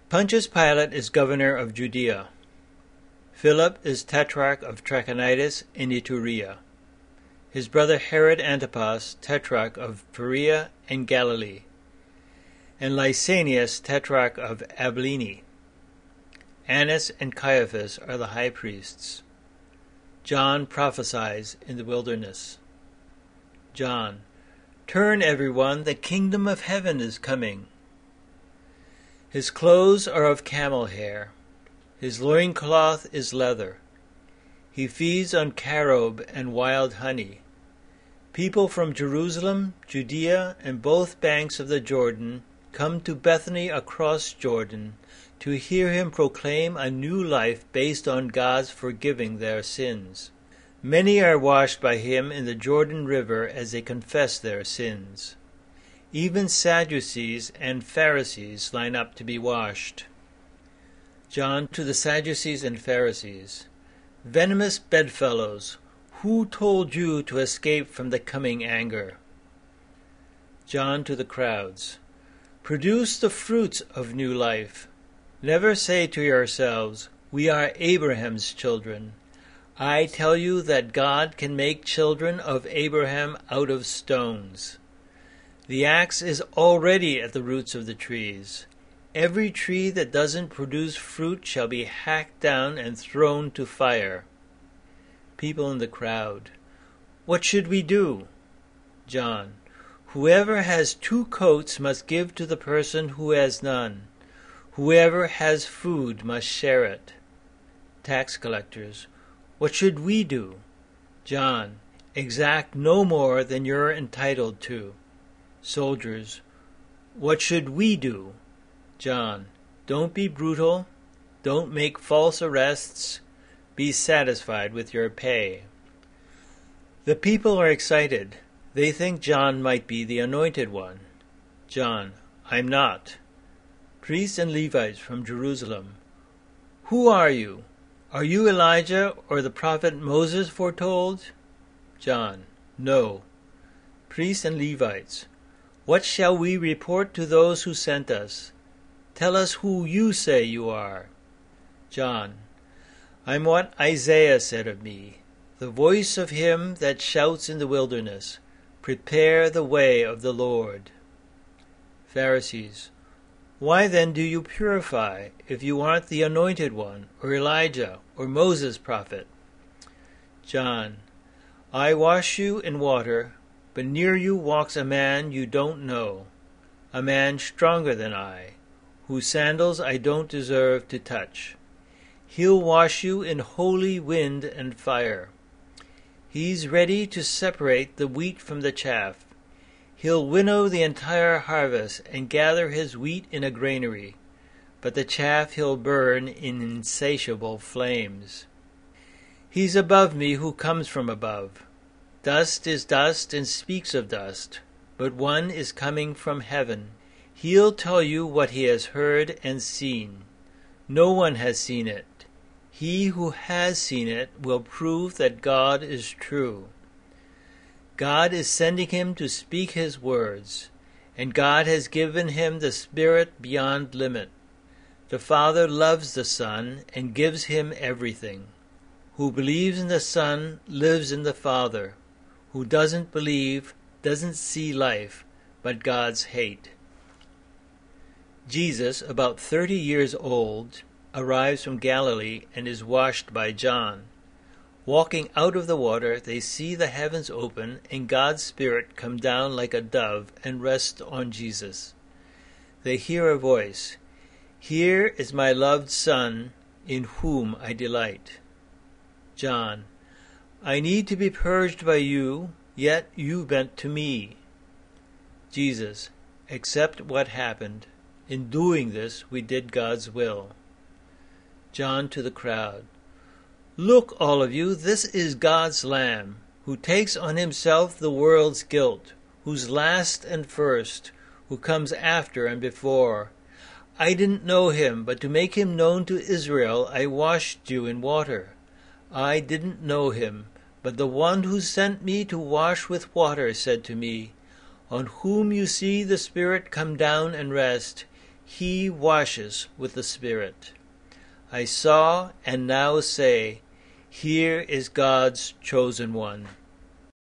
Pontius Pilate is governor of Judea. Philip is tetrarch of Trachonitis and Iturea. His brother Herod Antipas, tetrarch of Perea and Galilee. And Lysanias, tetrarch of Abilene. Annas and Caiaphas are the high priests. John prophesies in the wilderness. John, turn everyone, the kingdom of heaven is coming. His clothes are of camel hair. His loincloth is leather. He feeds on carob and wild honey. People from Jerusalem, Judea, and both banks of the Jordan come to Bethany across Jordan to hear him proclaim a new life based on God's forgiving their sins. Many are washed by him in the Jordan River as they confess their sins. Even Sadducees and Pharisees line up to be washed. John to the Sadducees and Pharisees. Venomous bedfellows, who told you to escape from the coming anger? John to the crowds. Produce the fruits of new life. Never say to yourselves, we are Abraham's children. I tell you that God can make children of Abraham out of stones. The axe is already at the roots of the trees. Every tree that doesn't produce fruit shall be hacked down and thrown to fire. People in the crowd. What should we do? John. Whoever has 2 coats must give to the person who has none. Whoever has food must share it. Tax collectors. What should we do? John. Exact no more than you're entitled to. Soldiers. What should we do? John. Don't be brutal. Don't make false arrests. Be satisfied with your pay. The people are excited. They think John might be the anointed one. John. I'm not. Priests and Levites from Jerusalem. Who are you? Are you Elijah or the prophet Moses foretold? John. No. Priests and Levites. What shall we report to those who sent us? Tell us who you say you are. John. I'm what Isaiah said of me, the voice of him that shouts in the wilderness, prepare the way of the Lord. Pharisees. Why then do you purify, if you aren't the anointed one, or Elijah, or Moses' prophet? John. I wash you in water, but near you walks a man you don't know, a man stronger than I, whose sandals I don't deserve to touch. He'll wash you in holy wind and fire. He's ready to separate the wheat from the chaff. He'll winnow the entire harvest and gather his wheat in a granary, but the chaff he'll burn in insatiable flames. He's above me who comes from above. Dust is dust and speaks of dust, but one is coming from heaven. He'll tell you what he has heard and seen. No one has seen it. He who has seen it will prove that God is true. God is sending him to speak his words, and God has given him the Spirit beyond limit. The Father loves the Son and gives him everything. Who believes in the Son lives in the Father. Who doesn't believe doesn't see life, but God's hate. Jesus, about 30 years old, arrives from Galilee and is washed by John. Walking out of the water, they see the heavens open and God's Spirit come down like a dove and rest on Jesus. They hear a voice, "Here is my loved Son, in whom I delight." John. I need to be purged by you, yet you bent to me. Jesus. Accept what happened. In doing this, we did God's will. John to the crowd. Look, all of you, this is God's Lamb, who takes on himself the world's guilt, who's last and first, who comes after and before. I didn't know him, but to make him known to Israel, I washed you in water. I didn't know him, but the one who sent me to wash with water said to me, On whom you see the Spirit come down and rest, He washes with the Spirit. I saw and now say, here is God's chosen one.